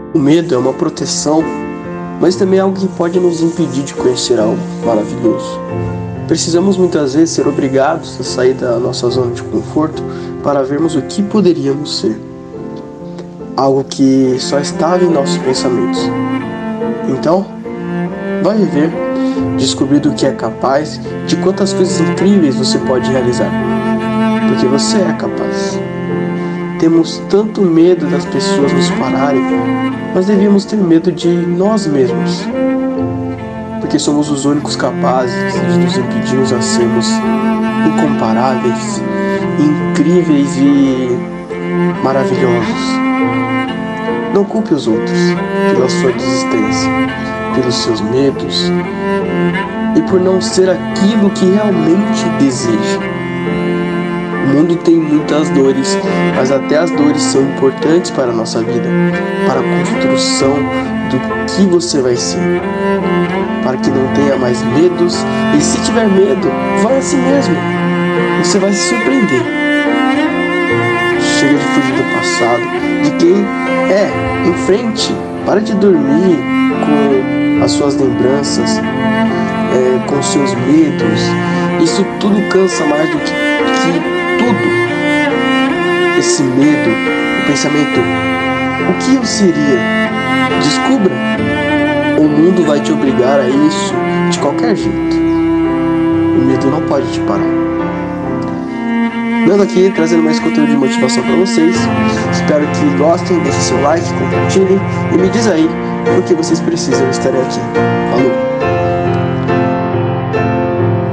O medo é uma proteção, mas também é algo que pode nos impedir de conhecer algo maravilhoso. Precisamos muitas vezes ser obrigados a sair da nossa zona de conforto para vermos o que poderíamos ser. Algo que só estava em nossos pensamentos. Então, vai viver, descobrir do que é capaz, de quantas coisas incríveis você pode realizar. Porque você é capaz. Temos tanto medo das pessoas nos pararem, mas devíamos ter medo de nós mesmos. Porque somos os únicos capazes de nos impedirmos a sermos incomparáveis, incríveis e maravilhosos. Não culpe os outros pela sua desistência, pelos seus medos e por não ser aquilo que realmente deseja. O mundo tem muitas dores, mas até as dores são importantes para a nossa vida, para a construção do que você vai ser, para que não tenha mais medos, e se tiver medo, vai assim mesmo, você vai se surpreender. Chega de fugir do passado, de quem é, em frente, para de dormir com as suas lembranças, com seus medos. Isso tudo cansa mais do que tudo. Esse medo, o pensamento, o que eu seria? Descubra. O mundo vai te obrigar a isso de qualquer jeito. O medo não pode te parar. Nando aqui, trazendo mais conteúdo de motivação para vocês. Espero que gostem, deixem seu like, compartilhem e me diz aí o que vocês precisam. Eu estarei aqui. Falou!